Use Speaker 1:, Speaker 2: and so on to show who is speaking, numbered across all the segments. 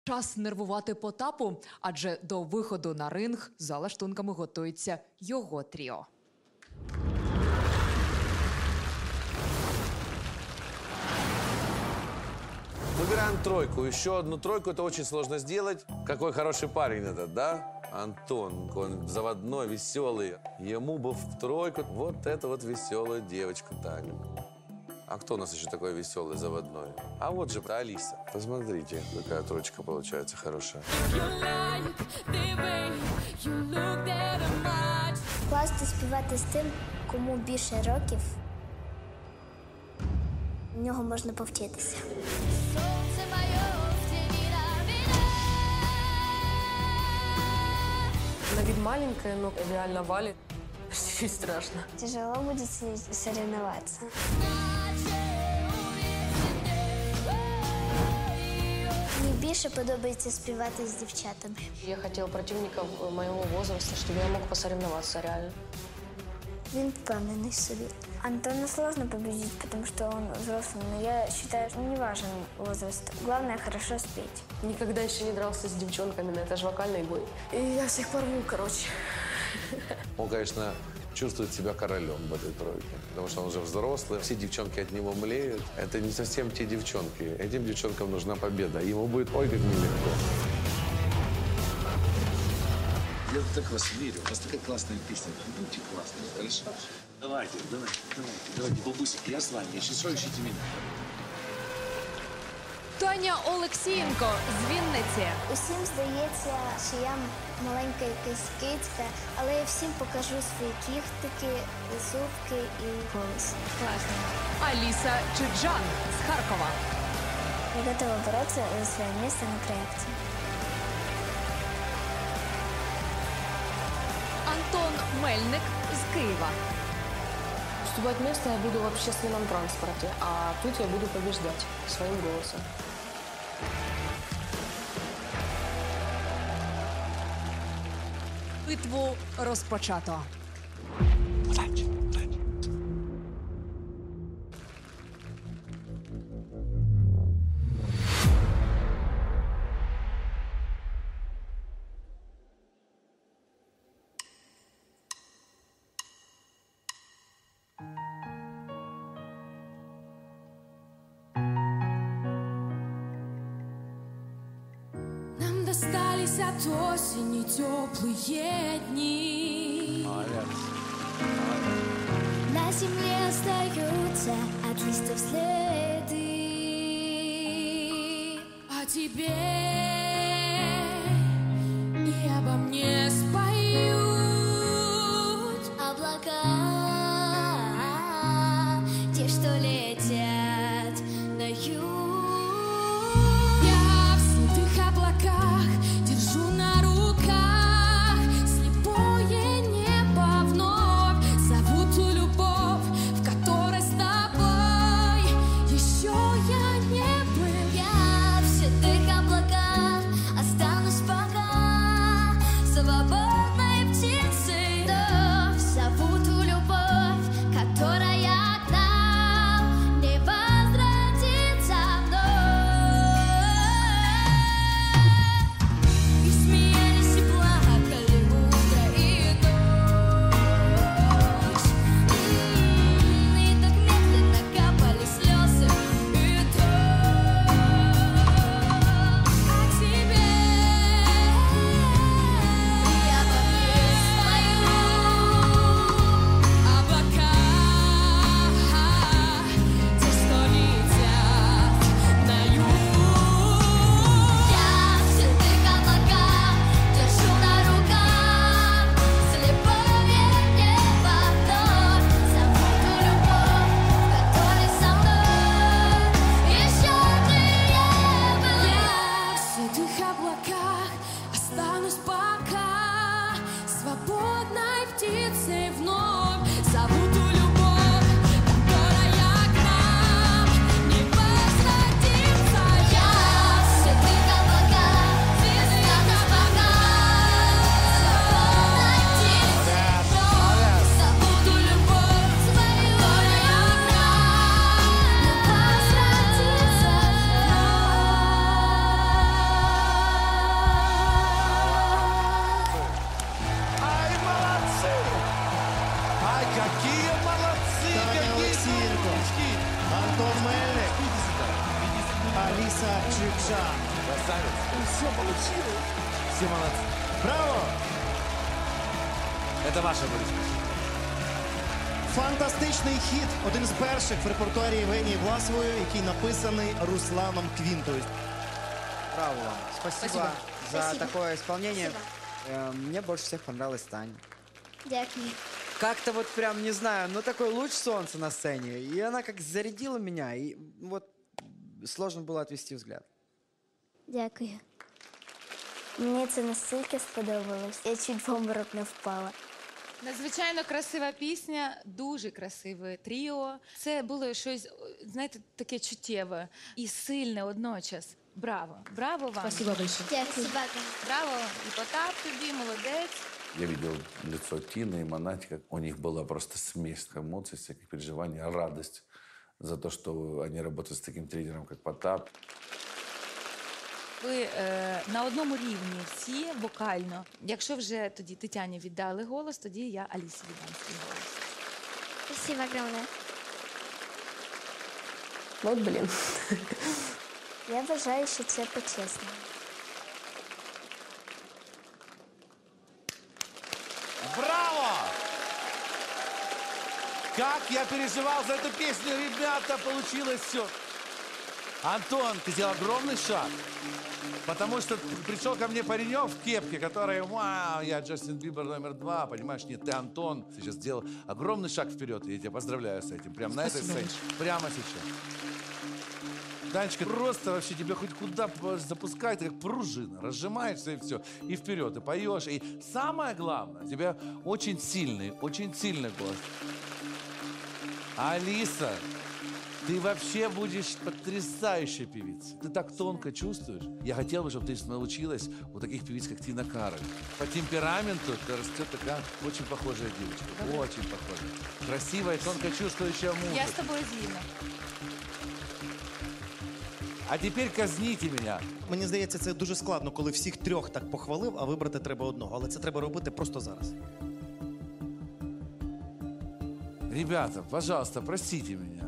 Speaker 1: Час нервувати Потапу, адже до виходу на ринг за лаштунками готується його тріо.
Speaker 2: Выбираем тройку. Еще одну тройку это очень сложно сделать. Какой хороший парень этот, да? Антон, он заводной, веселый. Ему бы в тройку вот эту вот веселую девочку Таню. А кто у нас еще такой веселый, заводной? А вот же Алиса. Посмотрите, какая троечка получается хорошая.
Speaker 3: Класно співати з тим, кому більше років. В нього можна повчитися.
Speaker 4: На вид маленькая, но реально валит. Чуть страшно.
Speaker 3: Тяжело буде соревноватися. Мені більше подобається співати з дівчатами.
Speaker 4: Я хотела противника моего возраста, чтобы я мог посоревноваться реально.
Speaker 3: Він впевнений в собі. Антона сложно победить, потому что он взрослый, но я считаю, что не важен возраст. Главное, хорошо спеть.
Speaker 4: Никогда еще не дрался с девчонками, но это же вокальный бой. И я всех порву, короче.
Speaker 2: Он, конечно, чувствует себя королем в этой тройке, потому что он уже взрослый, все девчонки от него млеют. Это не совсем те девчонки. Этим девчонкам нужна победа. Ему будет ой как нелегко.
Speaker 5: Я так вас верю. У вас такая классная песня. Будьте классными, хорошо? Давайте, бабусики, я с вами. Если что, ищите меня.
Speaker 1: Таня Олексієнко з Вінниці.
Speaker 3: Усім здається, що я маленька якась кицька, але я всім покажу свої кіхтики, зубки і голос. Класно.
Speaker 1: Аліса Чиджан з Харкова.
Speaker 3: Я готова бороться за своє місце на проєкті.
Speaker 1: Антон Мельник з Києва.
Speaker 4: Уступать место я буду в общественном транспорте, а тут я буду побеждать своим голосом.
Speaker 1: Битву розпочато.
Speaker 6: Нам достались от осени теплые дни.
Speaker 3: На земле остаются от листьев следы.
Speaker 6: О тебе и обо мне споют
Speaker 3: Облака, те, что летят на юг.
Speaker 6: Я в снятых облаках держу на руках слепое небо вновь. Зову ту любовь, в которой с тобой еще я не был.
Speaker 3: Я в седых облаках останусь пока свободной птицей. Зову ту любовь, которая к нам не возвратится вновь. И смеялись и плакали утро и ночь. И так медленно капали слезы и дождь. А тебе и обо мне споют
Speaker 6: Облака, те, что летят на юг.
Speaker 3: Я в седых облаках держу на руках слепое небо вновь. Зову ту любовь, в которой со мной еще ты не был.
Speaker 6: Я в седых облаках останусь пока свободной птицей вновь. Зову ту любовь, которая к нам не возвратится.
Speaker 3: Я в седых облаках останусь пока свободной птицей вновь. Зову ту любовь, которая к нам не возвратится вновь.
Speaker 2: красавец.
Speaker 5: Все получилось.
Speaker 2: Все молодцы.
Speaker 7: Браво!
Speaker 2: Это ваше будет.
Speaker 7: Фантастичний хіт, один з перших в репертуарі Євгенії Власової, який написаний Русланом Квінтою.
Speaker 8: Браво вам. Спасибо,
Speaker 1: Спасибо.
Speaker 8: за
Speaker 3: Спасибо.
Speaker 8: такое исполнение. Мне больше всех понравилась Таня.
Speaker 3: Дякую.
Speaker 8: Как-то вот прям, не знаю, ну такой луч солнца на сцене. И она как зарядила меня. И вот сложно было отвести взгляд.
Speaker 3: Дякую. Мені це настільки сподобалось. Я чуть в обморок не впала.
Speaker 9: Надзвичайно красива пісня, дуже красиве тріо. Це було щось, знаєте, таке чуттєве і сильне одночас. Браво! Браво вам!
Speaker 4: Спасибо большое.
Speaker 3: Дякую.
Speaker 9: Браво! І Потап тобі, молодець.
Speaker 2: Я видел лицо Тины и Монати, как у них была просто смесь эмоций, всяких переживаний, радость за то, что они работают с таким тренером, как Потап.
Speaker 9: Ви на одному рівні всі вокально. Якщо вже тоді Тетяні віддали голос, тоді я Алісі віддам свій голос.
Speaker 3: Спасибо огромное.
Speaker 4: Вот блин.
Speaker 3: Я вважаю, що це почесно.
Speaker 2: Браво! Как я переживал за эту песню, ребята, получилось все. Антон, ты сделал огромный шаг. Потому что пришел ко мне паренек в кепке, который, вау, я Джастин Бибер номер 2, понимаешь, нет, ты Антон. Ты сейчас сделал огромный шаг вперед, и я тебя поздравляю с этим. Прямо на этой сцене, прямо сейчас. Танечка, просто вообще тебя хоть куда запускай, ты как пружина, разжимаешься и все, и вперед, и поешь. И самое главное, у тебя очень сильный голос. Алиса, ты вообще будешь потрясающей певицей. Ты так тонко чувствуешь. Я хотел бы, чтобы ты научилась у таких певиц, как Тина Кароль. По темпераменту ты растет такая очень похожая девочка. Очень похожая. Красивая, тонко чувствующая музыку.
Speaker 9: Я з тобою згідна.
Speaker 2: А теперь казните меня.
Speaker 7: Мені здається, це дуже складно, коли всіх трьох так похвалив, а вибрати треба одного. Але це треба робити просто зараз.
Speaker 2: Ребята, пожалуйста, простите меня.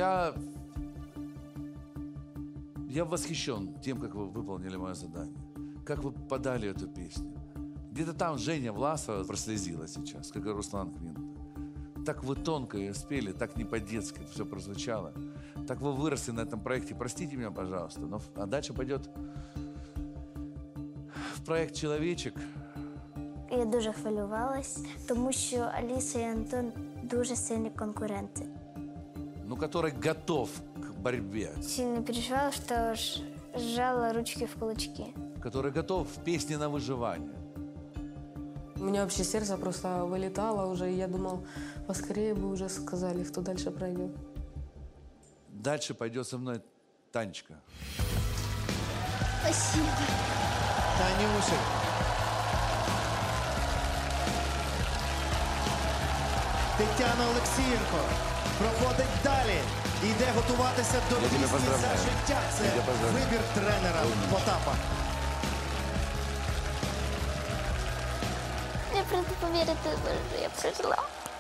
Speaker 2: Я восхищен тем, как вы выполнили мое задание. Как вы подали эту песню. Где-то там Женя Власова прослезила сейчас, как и Руслан Квинт. Так вы тонко ее спели, так не по-детски все прозвучало. Так вы выросли на этом проекте. Простите меня, пожалуйста. А дальше пойдет в проект «Человечек».
Speaker 3: Я дуже хвилювалась, тому що Аліса і Антон дуже сильні конкуренти.
Speaker 2: Ну, который готов к борьбе.
Speaker 3: Сильно переживала, що сжала ручки в кулачки.
Speaker 2: Который готов в песне на выживание.
Speaker 4: У меня вообще сердце просто вылетало уже, и я думал, поскорее бы уже сказали, кто дальше пройдет.
Speaker 2: Дальше пойдет со мной Танечка.
Speaker 3: Спасибо.
Speaker 7: Танюшик. Тетяна Олексієнко проходить далі. Йде готуватися до
Speaker 2: Я тебе
Speaker 7: пісні «За
Speaker 2: поздравляю.
Speaker 7: життя». Це
Speaker 2: Я тебе поздравляю.
Speaker 7: вибір тренера Потапа.
Speaker 3: Я просто повірити, що я прожила.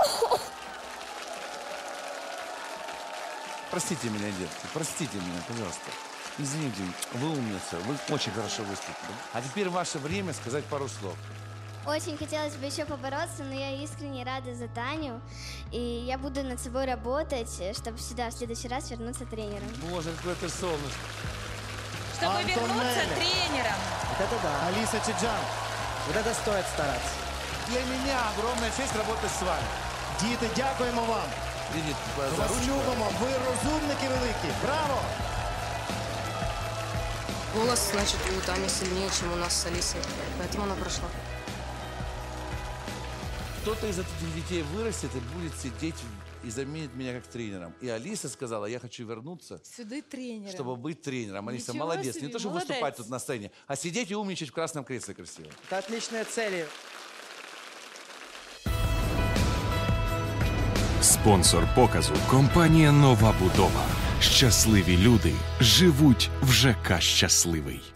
Speaker 2: Простите меня, детки, простите меня, пожалуйста. Извините, вы умница, вы очень хорошо выступили. А теперь ваше время сказать пару слов.
Speaker 3: Очень хотелось бы еще побороться, но я искренне рада за Таню. И я буду над собой работать, чтобы сюда в следующий раз вернуться тренером.
Speaker 2: Боже, какое ты солнышко.
Speaker 9: Щоб
Speaker 7: Антонелли.
Speaker 9: повернутися тренером.
Speaker 8: Вот это да.
Speaker 7: Аліса Чеджан.
Speaker 8: Вот это стоит стараться.
Speaker 2: Для меня огромная честь работать с вами.
Speaker 7: Діти, дякуємо вам.
Speaker 2: Видите, за
Speaker 7: Вас
Speaker 2: ручку.
Speaker 7: любимо. Ви розумники великі. Браво!
Speaker 4: Голос, значит, у Тани сильнее, чем у нас с Алисой, поэтому она прошла.
Speaker 2: Кто-то из этих детей вырастет и будет сидеть и заменит меня как тренером. И Алиса сказала, я хочу вернуться,
Speaker 9: Сюди тренером.
Speaker 2: чтобы быть тренером. Алиса,
Speaker 9: Ничего
Speaker 2: молодец.
Speaker 9: себе,
Speaker 2: Не то, чтобы
Speaker 9: молодец.
Speaker 2: выступать тут на сцене, а сидеть и умничать в красном кресле красиво.
Speaker 8: Это отличные цели.
Speaker 10: Спонсор показу – компанія «Нова будова». Щасливі люди живуть в ЖК «Щасливий».